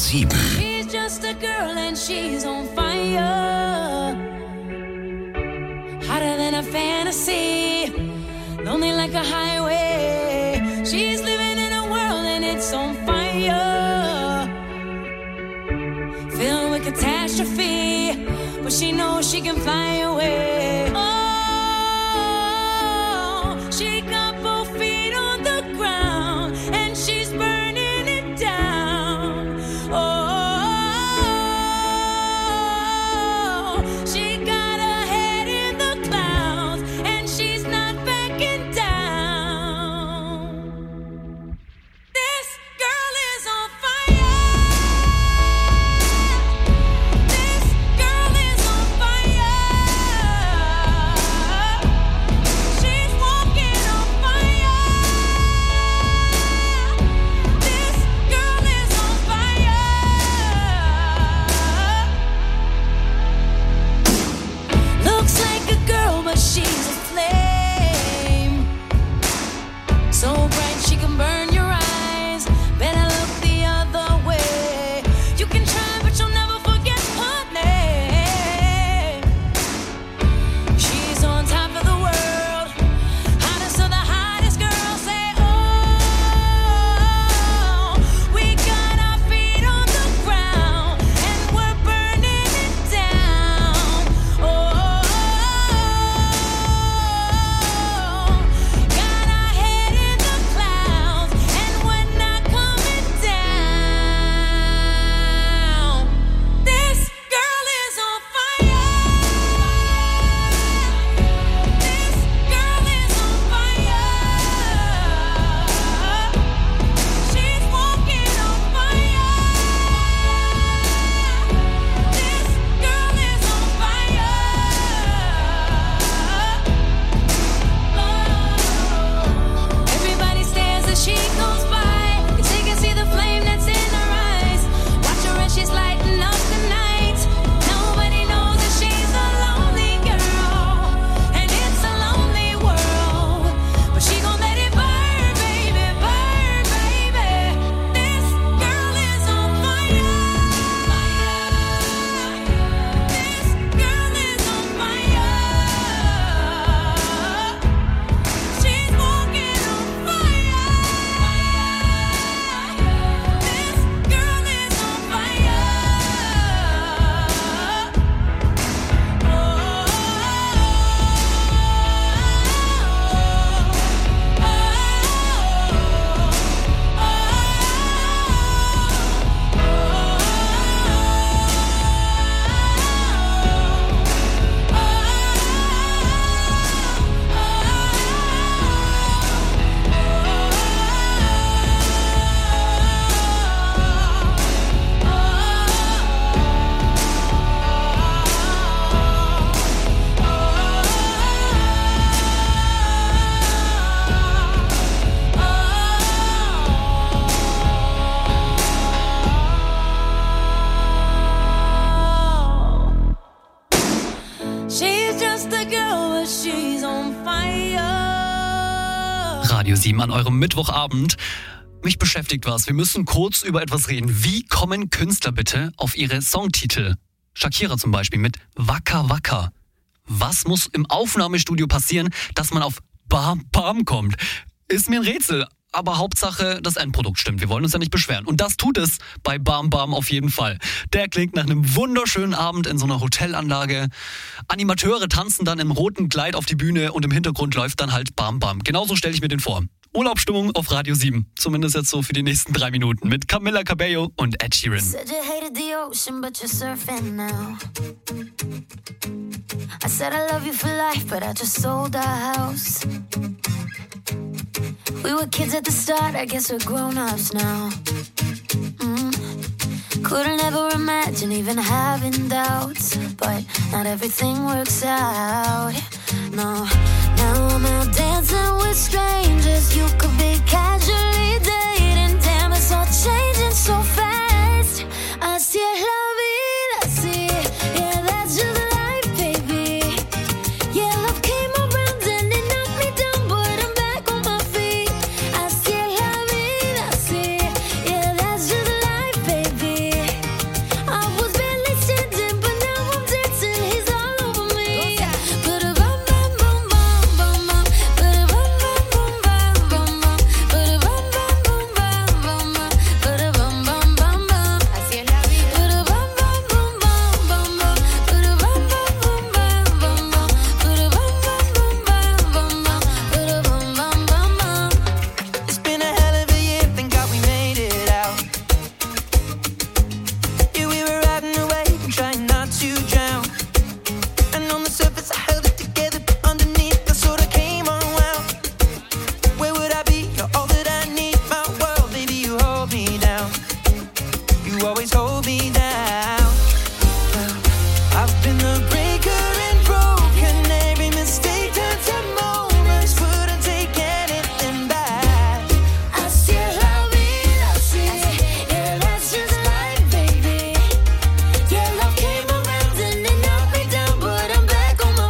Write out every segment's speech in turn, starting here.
7. She's just a girl and she's on fire. Hotter than a fantasy. Lonely like a highway. She's living in a world and it's on fire. Filled with catastrophe. But she knows she can fly away. Oh, she got both feet on the ground and she's burning it down. Oh, she got her head in the clouds and she's not backing down. This girl is on fire. This girl is on fire. She's walking on fire. This girl is on fire. Looks like a girl, but she's a flame. So bright she can burn your eyes. Better look the other way. You can try, but you'll never forget her name. She's on top of the world. Hottest of the hottest girls say, oh, we got our feet on the ground and we're burning it down. Oh, got our head in the clouds and we're not coming down. This girl is on fire. This girl is on fire. She's walking on fire. This girl is on fire. Everybody stares as she goes by, 'cause they can see the flame that's in her eyes. Watch her as she's lighting up the night. Nobody knows that she's a lonely girl, and it's a lonely world. But she gon' let it burn, baby, burn, baby. This girl is on fire. This girl is on fire. She's walking on fire. This girl is on fire. She's just a girl, but she's on fire. Radio 7 an eurem Mittwochabend. Mich beschäftigt was. Wir müssen kurz über etwas reden. Wie kommen Künstler bitte auf ihre Songtitel? Shakira zum Beispiel mit Waka Waka. Was muss im Aufnahmestudio passieren, dass man auf Bam Bam kommt? Ist mir ein Rätsel. Aber Hauptsache, das Endprodukt stimmt. Wir wollen uns ja nicht beschweren. Und das tut es bei Bam Bam auf jeden Fall. Der klingt nach einem wunderschönen Abend in so einer Hotelanlage. Animateure tanzen dann im roten Kleid auf die Bühne und im Hintergrund läuft dann halt Bam Bam. Genauso stelle ich mir den vor. Urlaubsstimmung auf Radio 7. Zumindest jetzt so für die nächsten 3 Minuten mit Camila Cabello und Ed Sheeran. Said you hated the ocean, but you're surfing now. I said I love you for life, but I just sold our house. We were kids at the start, I guess we're grown-ups now. Couldn't ever imagine even having doubts, but not everything works out. No, now I'm out dancing with strangers. You could be casually dating. Damn, it's all changing so fast. Así es la vida, sí. Yeah, that's just life, baby. Yeah, love came around and it knocked me down, but I'm back on my feet. Así es la vida, sí. Yeah, that's just life, baby. the surface, I held it together, but underneath, I sort of came unwound. Where would I be? You're all that I need, my world, baby, you hold me down. You always hold me down. I've been the breaker and broken. Every mistake turns to moments. Wouldn't take anything back. Así es la vida, así. Yeah, that's just life, baby. Yeah, love came around and it knocked me down, but I'm back on my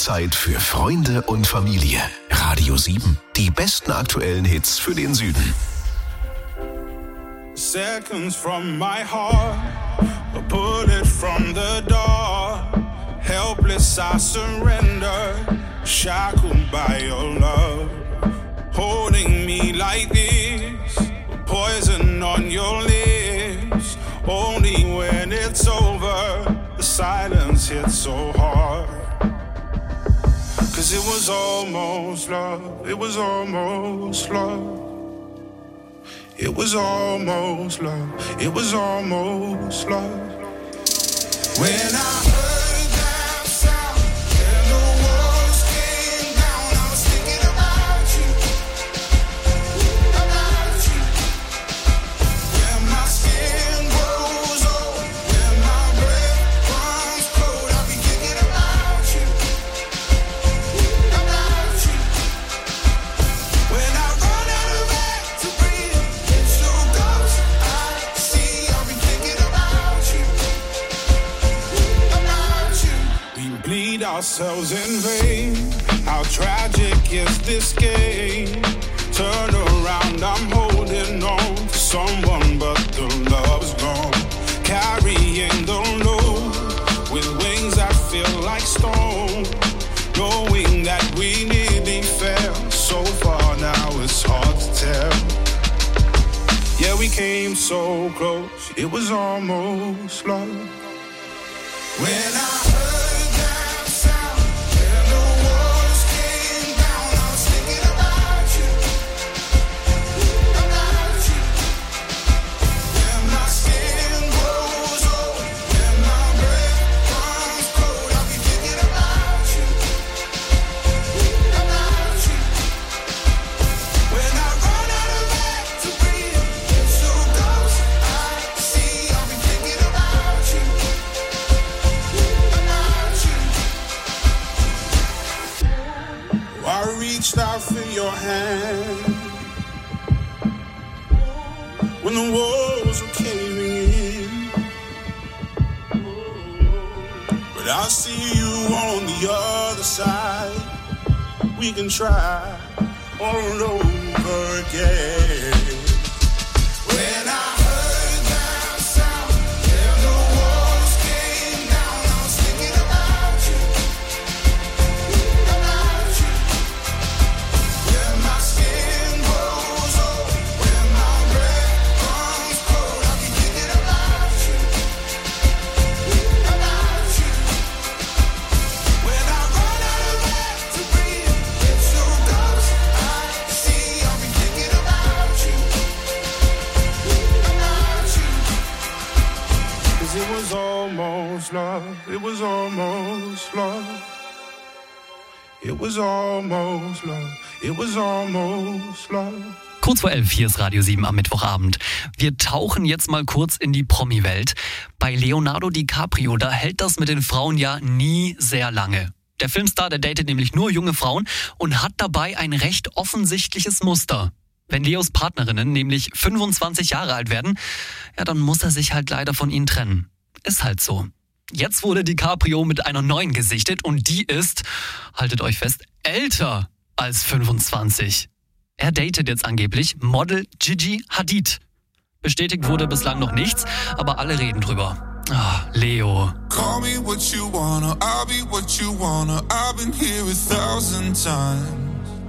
Zeit für Freunde und Familie. Radio 7, die besten aktuellen Hits für den Süden. Seconds from my heart, a bullet from the door. Helpless I surrender, shackled by your love. Holding me like this, poison on your lips. Only when it's over, the silence hits so hard. 'Cause it was almost love, it was almost love. It was almost love, it was almost love. When I heard that sound and the walls came down, I was thinking about you. When my skin grows old, when my breath runs cold, I'll be thinking about you. When I run out of air to breathe, it's your ghost I see. I'll be thinking about you. We bleed ourselves in vain. How tragic is this game? Turn around, I'm holding on to someone, but the love's gone. Carrying the load with wings that feel like stone. Knowing that we nearly fell so far, now it's hard to tell. Yeah, we came so close, it was almost love. When I heard that sound and the walls came down, I was thinking about you. When my skin grows old, when my breath runs cold, I'll be thinking about you. When I run out of air to breathe, it's your ghost I see. I'll be thinking about you. I reached out for your hand when the walls were caving in, but I see you on the other side. We can try all over again. When I heard that sound and the walls came down, I was thinking about you. When my skin grows old, when my breath runs cold, I'll be thinking about you. When I run out of air to breathe, it's your ghost I see. I'll be thinking about you. 'Cause it was almost love, it was almost love. It was almost love, it was almost love. Kurz vor 11, hier ist Radio 7 am Mittwochabend. Wir tauchen jetzt mal kurz in die Promi-Welt. Bei Leonardo DiCaprio, da hält das mit den Frauen ja nie sehr lange. Der Filmstar, der datet nämlich nur junge Frauen und hat dabei ein recht offensichtliches Muster. Wenn Leos Partnerinnen nämlich 25 Jahre alt werden, ja, dann muss er sich halt leider von ihnen trennen. Ist halt so. Jetzt wurde DiCaprio mit einer neuen gesichtet und die ist, haltet euch fest, älter als 25. Er datet jetzt angeblich Model Gigi Hadid. Bestätigt wurde bislang noch nichts, aber alle reden drüber. Ah, Leo. Call me what you wanna, I'll be what you wanna. I've been here 1,000 times.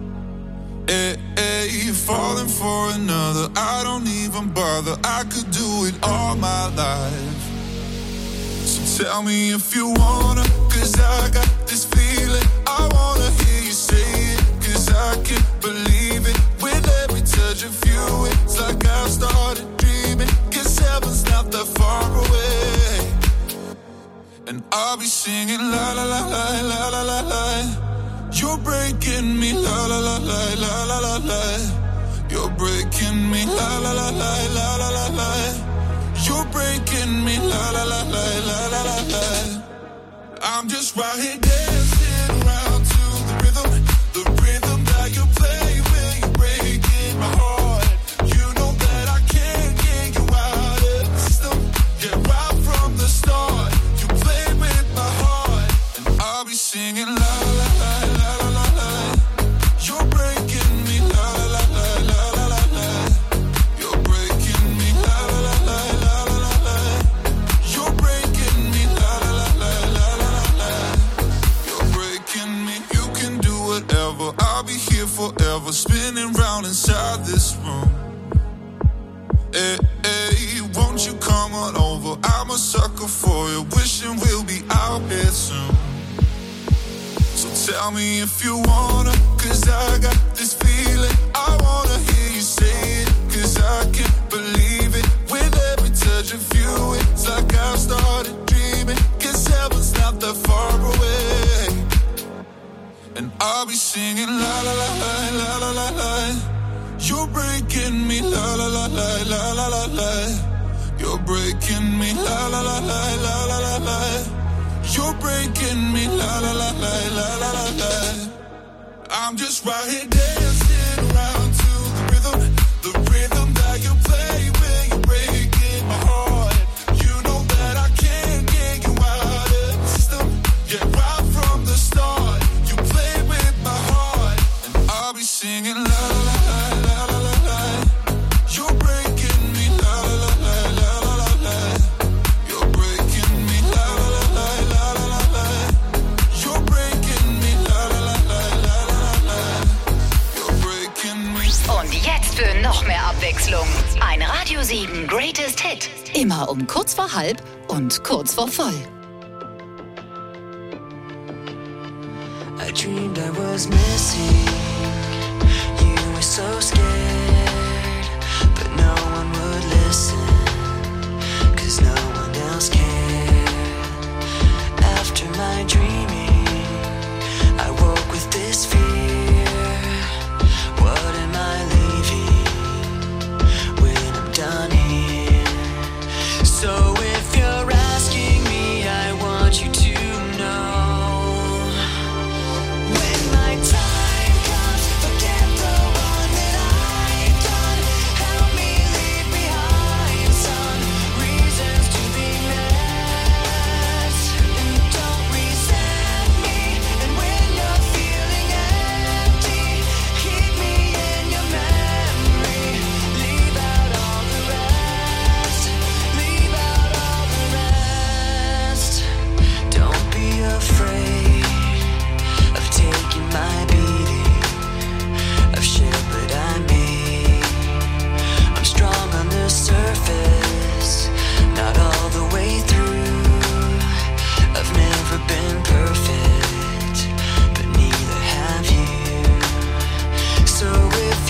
You're falling for another, I don't even bother. I could do it all my life. So tell me if you wanna, 'cause I got this feeling. I wanna hear you say it, 'cause I can't believe it. With every touch of you, it's like I've started dreaming. 'Cause heaven's not that far away. And I'll be singing la la la la la la la la. You're breaking me la la la la la la la la. You're breaking me la la la la la la la la. You're breaking me la la la la la la la la. I'm just right here dancing around to the rhythm that you play when you're breaking my heart. You know that I can't get you out of the system. Yeah, right from the start, you play with my heart, and I'll be singing la la. of this room. Hey, hey, won't you come on over? I'm a sucker for you, wishing we'll be out here soon. So tell me if you wanna, cause I got this feeling. I wanna hear you say it, cause I can't believe it. With every touch of you, it's like I've started dreaming. Cause heaven's not that far away. And I'll be singing la la la la la la la la. You're breaking me la la la la la la la la. You're breaking me la la la la la la la la. You're breaking me la la la la la la la la. I'm just right here dancing around to the rhythm that you play when you're breaking my heart. You know that I can't get you out of the system. Yeah, right from the start, you play with my heart, and I'll be singing la la la la la la la. You're breaking me la la la la la la la. You're breaking me la la la la la la la. You're breaking me la la la la la la la. You're breaking me. Und jetzt für noch mehr Abwechslung. Ein Radio 7 Greatest Hit. Immer um kurz vor halb und kurz vor voll. I dreamed I was missing